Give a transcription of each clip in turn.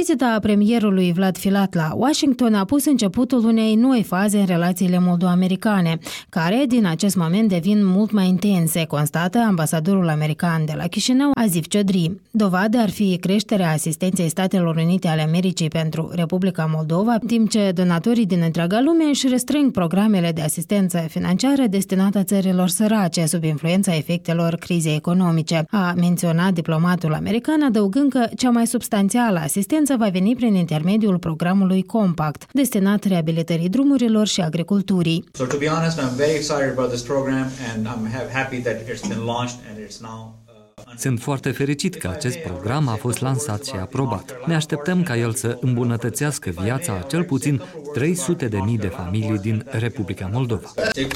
Vizita premierului Vlad Filat la Washington a pus începutul unei noi faze în relațiile moldo-americane, care din acest moment devin mult mai intense, constată ambasadorul american de la Chișinău, Azif Ciodri. Dovadă ar fi creșterea asistenței Statelor Unite ale Americii pentru Republica Moldova, în timp ce donatorii din întreaga lume își restrâng programele de asistență financiară destinată țărilor sărace sub influența efectelor crizei economice, a menționat diplomatul american, adăugând că cea mai substanțială asistență va veni prin intermediul programului Compact, destinat reabilitării drumurilor și agriculturii. So to be honest, I'm very excited about this program and I'm happy that it's been launched and it's now Sunt foarte fericit că acest program a fost lansat și aprobat. Ne așteptăm ca el să îmbunătățească viața a cel puțin 300.000 de familii din Republica Moldova.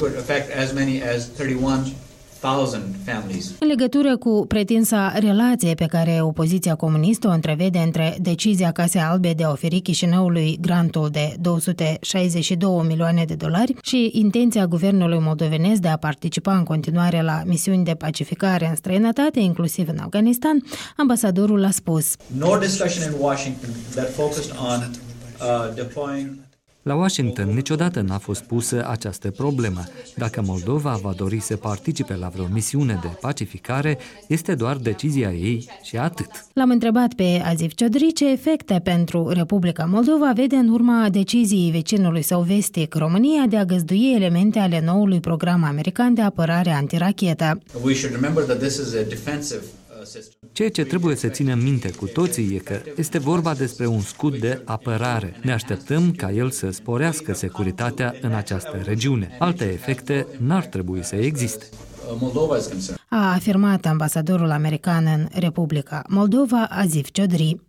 În legătură cu pretinsa relație pe care opoziția comunistă o întrevede între decizia Casei Albe de a oferi Chișinăului grantul de $262 milioane și intenția guvernului moldovenesc de a participa în continuare la misiuni de pacificare în străinătate, inclusiv în Afganistan, ambasadorul a spus: No discussion in Washington that focused on deploying. La Washington niciodată n-a fost pusă această problemă. Dacă Moldova va dori să participe la vreo misiune de pacificare, este doar decizia ei și atât. L-am întrebat pe Azif Ciodri ce efecte pentru Republica Moldova vede în urma deciziei vecinului său vestic, România, de a găzdui elemente ale noului program american de apărare antirachetă. Ceea ce trebuie să ținem minte cu toții e că este vorba despre un scut de apărare. Ne așteptăm ca el să sporească securitatea în această regiune. Alte efecte n-ar trebui să existe. A afirmat ambasadorul american în Republica Moldova, Azif Ciodri.